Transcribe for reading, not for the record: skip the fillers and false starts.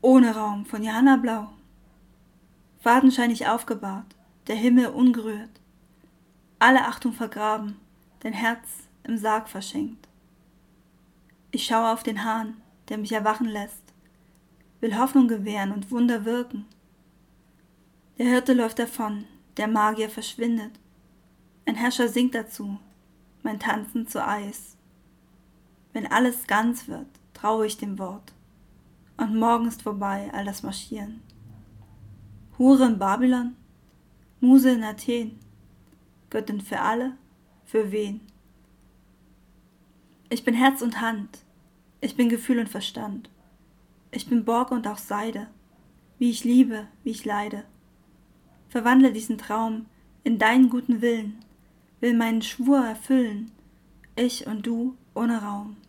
Ohne Raum von Johanna Blau. Fadenscheinig aufgebahrt, der Himmel ungerührt, alle Achtung vergraben, dein Herz im Sarg verschenkt. Ich schaue auf den Hahn, der mich erwachen lässt, will Hoffnung gewähren und Wunder wirken. Der Hirte läuft davon, der Magier verschwindet, ein Herrscher singt dazu, mein Tanzen zu Eis. Wenn alles ganz wird, traue ich dem Wort, und morgen ist vorbei all das Marschieren. Hure in Babylon, Muse in Athen, Göttin für alle, für wen? Ich bin Herz und Hand, ich bin Gefühl und Verstand, ich bin Borg und auch Seide, wie ich liebe, wie ich leide. Verwandle diesen Traum in deinen guten Willen, will meinen Schwur erfüllen, ich und du ohne Raum.